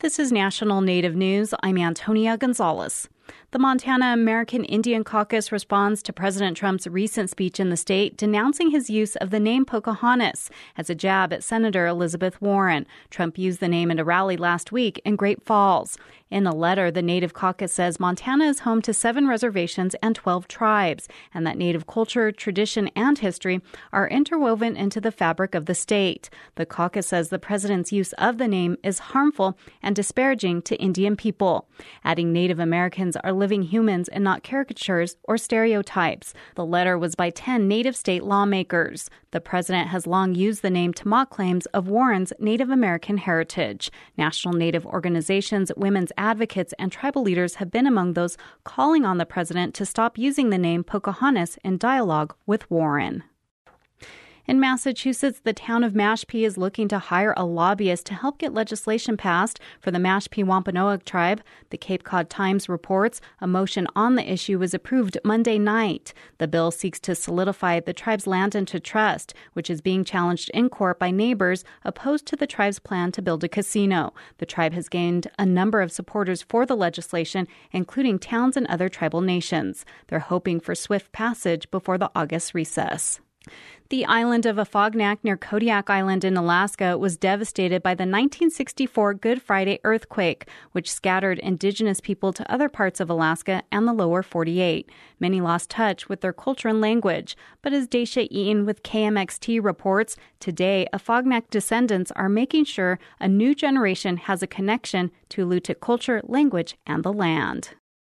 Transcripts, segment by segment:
This is National Native News. I'm Antonia Gonzalez. The Montana American Indian Caucus responds to President Trump's recent speech in the state denouncing his use of the name Pocahontas as a jab at Senator Elizabeth Warren. Trump used the name at a rally last week in Great Falls. In a letter, the Native Caucus says Montana is home to 7 reservations and 12 tribes, and that Native culture, tradition, and history are interwoven into the fabric of the state. The caucus says the president's use of the name is harmful and disparaging to Indian people, adding Native Americans are living humans and not caricatures or stereotypes. The letter was by 10 Native state lawmakers. The president has long used the name to mock claims of Warren's Native American heritage. National Native organizations, women's advocates, and tribal leaders have been among those calling on the president to stop using the name Pocahontas in dialogue with Warren. In Massachusetts, the town of Mashpee is looking to hire a lobbyist to help get legislation passed for the Mashpee Wampanoag tribe. The Cape Cod Times reports a motion on the issue was approved Monday night. The bill seeks to solidify the tribe's land into trust, which is being challenged in court by neighbors opposed to the tribe's plan to build a casino. The tribe has gained a number of supporters for the legislation, including towns and other tribal nations. They're hoping for swift passage before the August recess. The island of Afognak near Kodiak Island in Alaska was devastated by the 1964 Good Friday earthquake, which scattered indigenous people to other parts of Alaska and the lower 48. Many lost touch with their culture and language. But as Daisha Eaton with KMXT reports, today Afognak descendants are making sure a new generation has a connection to Alutiiq culture, language, and the land.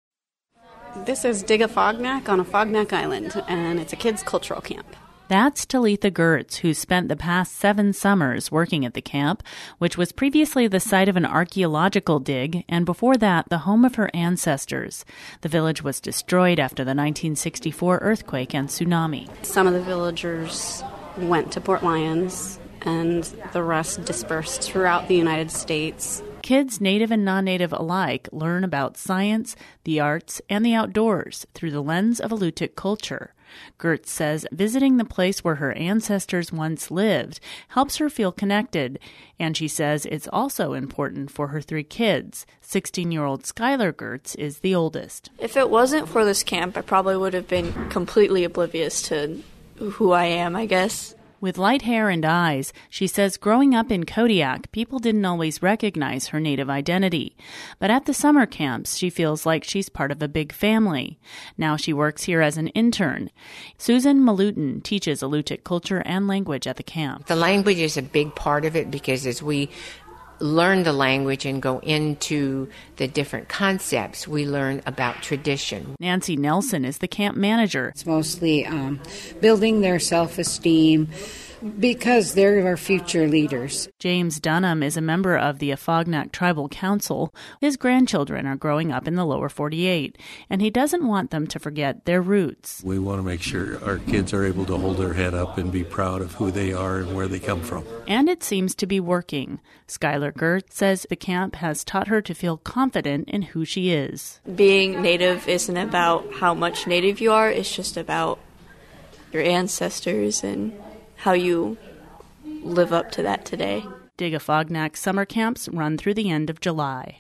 This is Dig Afognak on Afognak Island, and it's a kids' cultural camp. That's Talitha Gertz, who spent the past 7 summers working at the camp, which was previously the site of an archaeological dig, and before that, the home of her ancestors. The village was destroyed after the 1964 earthquake and tsunami. Some of the villagers went to Port Lions, and the rest dispersed throughout the United States. Kids, native and non-native alike, learn about science, the arts, and the outdoors through the lens of Alutiiq culture. Gertz says visiting the place where her ancestors once lived helps her feel connected, and she says it's also important for her 3 kids. 16-year-old Skylar Gertz is the oldest. If it wasn't for this camp, I probably would have been completely oblivious to who I am, I guess. With light hair and eyes, she says growing up in Kodiak, people didn't always recognize her native identity. But at the summer camps, she feels like she's part of a big family. Now she works here as an intern. Susan Malutin teaches Alutiiq culture and language at the camp. The language is a big part of it because as we learn the language and go into the different concepts, we learn about tradition. Nancy Nelson is the camp manager. It's mostly building their self-esteem because they're our future leaders. James Dunham is a member of the Afognak Tribal Council. His grandchildren are growing up in the lower 48, and he doesn't want them to forget their roots. We want to make sure our kids are able to hold their head up and be proud of who they are and where they come from. And it seems to be working. Skylar Gertz says the camp has taught her to feel confident in who she is. Being native isn't about how much native you are, it's just about your ancestors and how you live up to that today. Dig Afognak summer camps run through the end of July.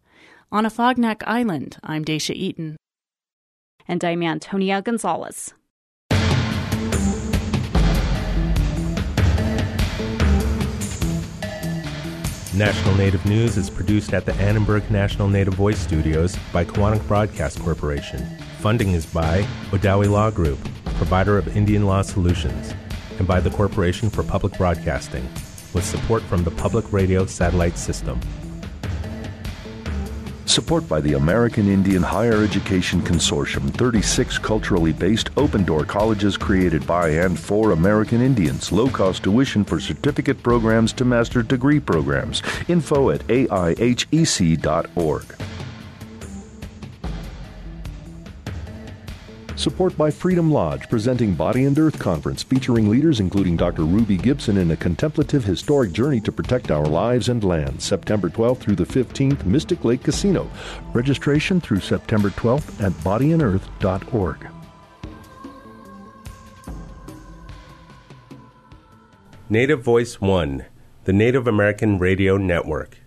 On Afognak Island, I'm Daisha Eaton. And I'm Antonia Gonzalez. National Native News is produced at the Annenberg National Native Voice Studios by Kawanak Broadcast Corporation. Funding is by Odawi Law Group, provider of Indian law solutions, and by the Corporation for Public Broadcasting, with support from the Public Radio Satellite System. Support by the American Indian Higher Education Consortium, 36 culturally based open-door colleges created by and for American Indians. Low-cost tuition for certificate programs to master's degree programs. Info at aihec.org. Support by Freedom Lodge, presenting Body and Earth Conference, featuring leaders including Dr. Ruby Gibson in a contemplative historic journey to protect our lives and land. September 12th through the 15th, Mystic Lake Casino. Registration through September 12th at bodyandearth.org. Native Voice One, the Native American Radio Network.